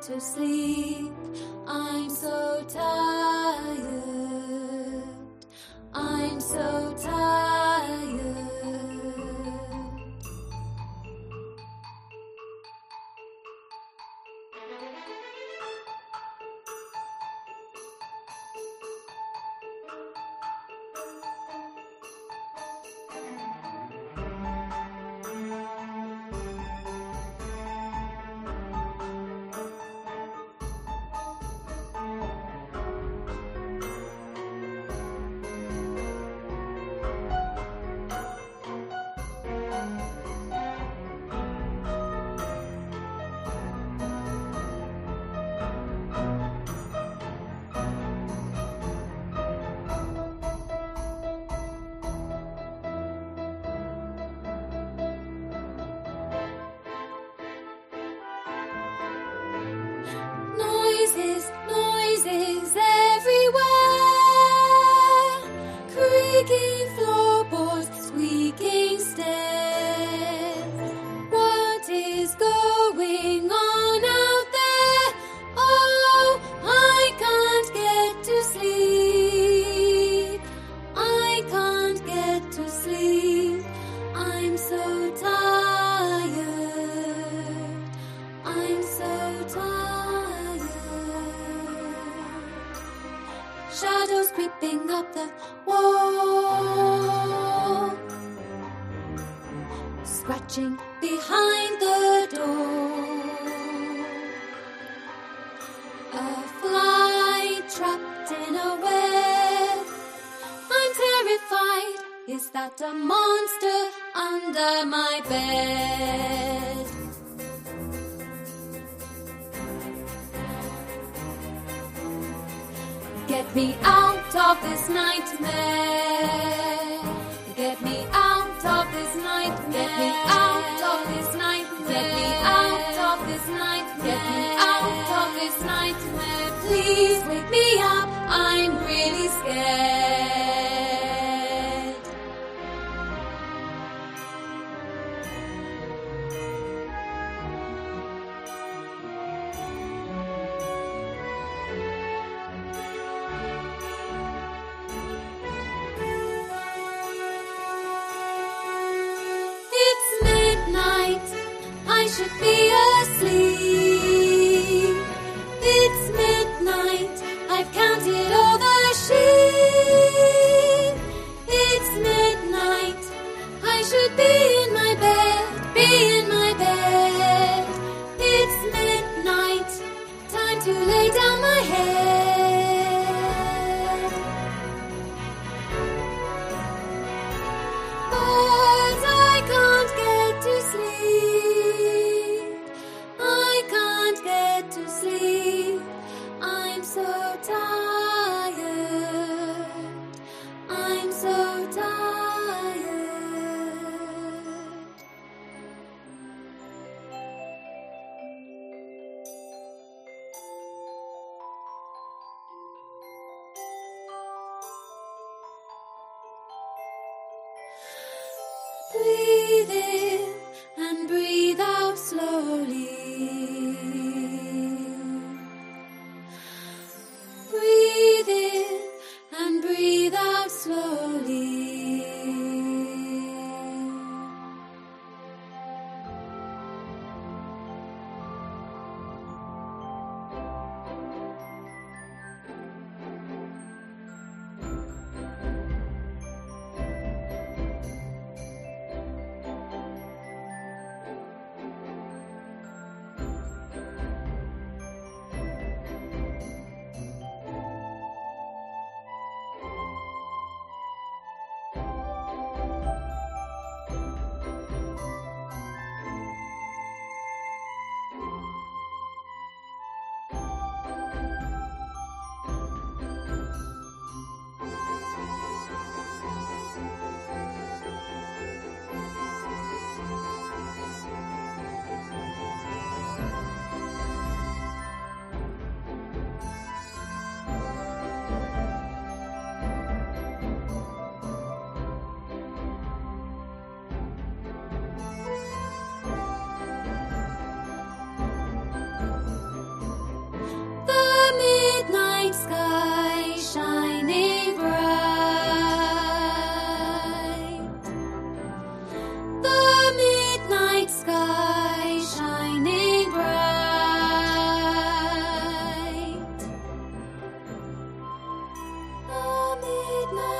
to sleep. I'm so tired. I'm so tired. Noises everywhere. Creaking floorboards, squeaking stairs. What is going on out there? Oh, I can't get to sleep. I can't get to sleep. I'm so tired. I'm so tired. Shadows creeping up the wall, scratching behind the door. A fly trapped in a web. I'm terrified. Is that a monster under my bed? Get me out of this nightmare. Get me out of this nightmare. Get me out of this nightmare. Get me out of this nightmare. Get me out of this nightmare. Please wake me up. I'm really scared. I should be asleep. It's midnight. I've counted all the sheep. It's midnight. I should be in my bed. Be in my bed. It's midnight. Time to lay down my head. But I can't get to sleep. To sleep. I'm so tired. I'm so tired. Breathe in and breathe out slowly. Breathe in and breathe out slowly. midnight.